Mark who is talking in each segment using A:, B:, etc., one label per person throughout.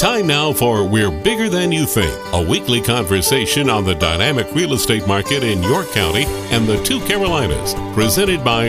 A: Time now for We're Bigger Than You Think, a weekly conversation on the dynamic real estate market in York County and the two Carolinas, presented by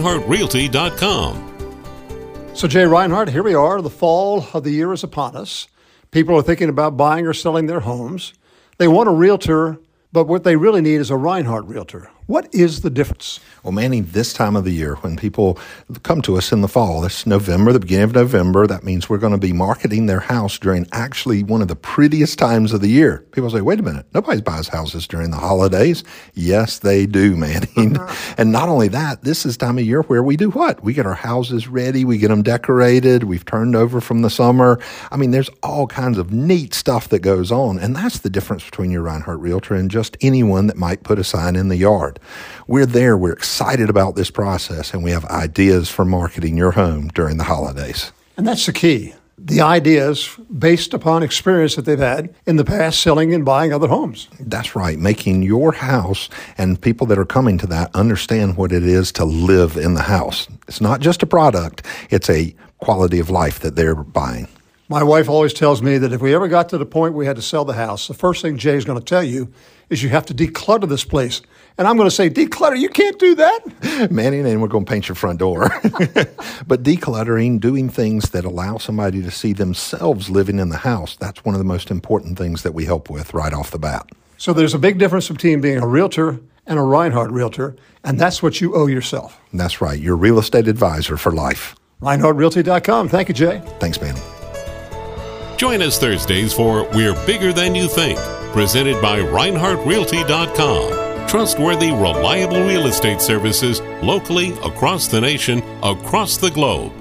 A: ReinhardtRealty.com.
B: So Jay Reinhardt, here we are. The fall of the year is upon us. People are thinking about buying or selling their homes. They want a realtor, but what they really need is a Reinhardt realtor. What is the difference?
C: Well, Manny, this time of the year, when people come to us in the fall, this November, the beginning of November, that means we're going to be marketing their house during actually one of the prettiest times of the year. People say, wait a minute, nobody buys houses during the holidays. Yes, they do, Manny. And not only that, this is time of year where we do what? We get our houses ready, we get them decorated, we've turned over from the summer. I mean, there's all kinds of neat stuff that goes on, and that's the difference between your Reinhardt realtor and just anyone that might put a sign in the yard. We're there, we're excited about this process, and we have ideas for marketing your home during the holidays.
B: And that's the key. The ideas based upon experience that they've had in the past selling and buying other homes.
C: That's right, making your house and people that are coming to that understand what it is to live in the house. It's not just a product, it's a quality of life that they're buying.
B: My wife always tells me that if we ever got to the point we had to sell the house, the first thing Jay's going to tell you is you have to declutter this place. And I'm going to say, declutter? You can't do that.
C: Manny, and we're going to paint your front door. But decluttering, doing things that allow somebody to see themselves living in the house, that's one of the most important things that we help with right off the bat.
B: So there's a big difference between being a realtor and a Reinhardt realtor, and that's what you owe yourself.
C: That's right. Your real estate advisor for life.
B: ReinhardtRealty.com. Thank you, Jay.
C: Thanks, Manny.
A: Join us Thursdays for We're Bigger Than You Think, presented by ReinhardtRealty.com. Trustworthy, reliable real estate services locally, across the nation, across the globe.